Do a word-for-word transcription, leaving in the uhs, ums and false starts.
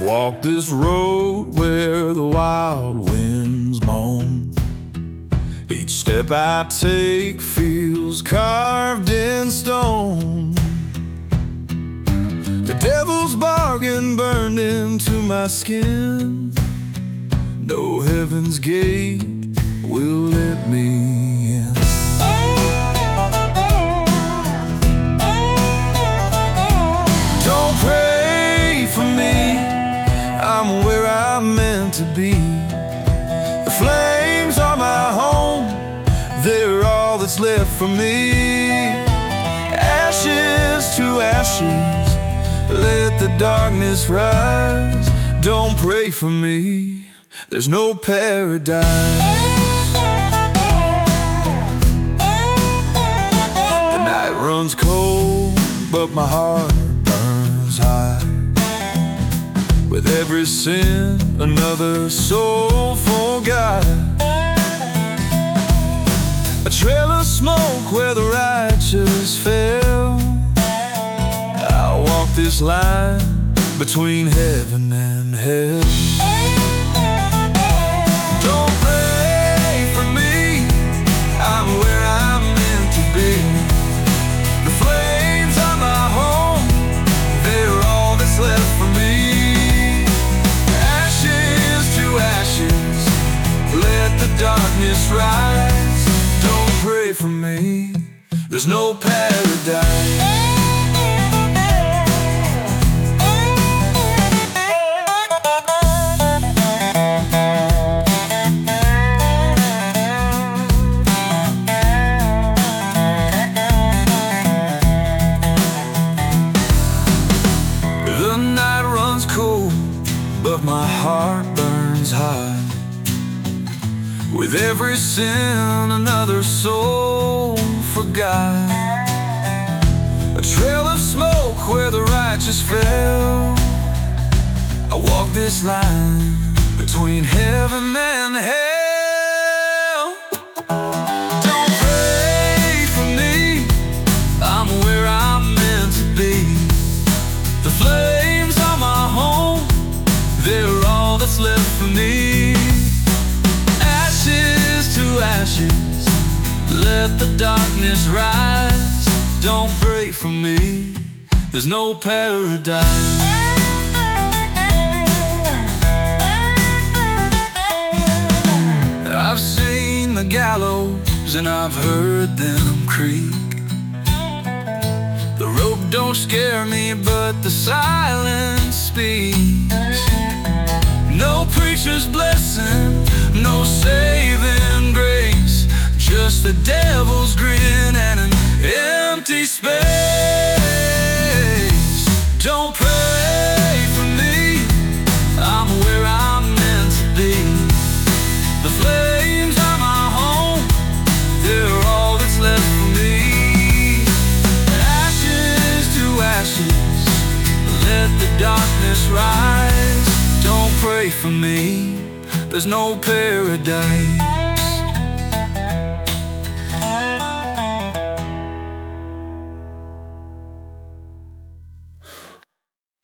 walk this road where the wild winds moan. Each step I take feels carved in stone. The devil's bargain burned into my skin. No heaven's gate will let me in. Don't pray for me, I'm where I'm meant to be. The flames are my home, they're all that's left for me. Ashes to ashes, let the darkness rise. Don't pray for me, there's no paradise. The night runs cold, but my heart burns high. With every sin, another soul forgot. A trail of smoke where the righteous fell. I'll walk this line between heaven and hell. Don't pray for me, I'm where I'm meant to be. The flames are my home, they're all that's left for me. Ashes to ashes, let the darkness rise. Don't pray for me, there's no paradise. But my heart burns high. With every sin, another soul forgot. A trail of smoke where the righteous fell. I walk this line between heaven and hell. Don't pray for me, I'm where I'm meant to be. The flames are my home, they're all that's left for me. Ashes to ashes, let the darkness rise. Don't pray for me, there's no paradise. I've seen the gallows and I've heard them creak. The rope don't scare me, but the silence speaks. No preacher's blessing, no saving grace, just the devil's grin and an empty space. Don't pray for me, I'm where I'm meant to be. The flames are my home, they're all that's left for me. Ashes to ashes, let the darkness rise. Don't pray for me, there's no paradise.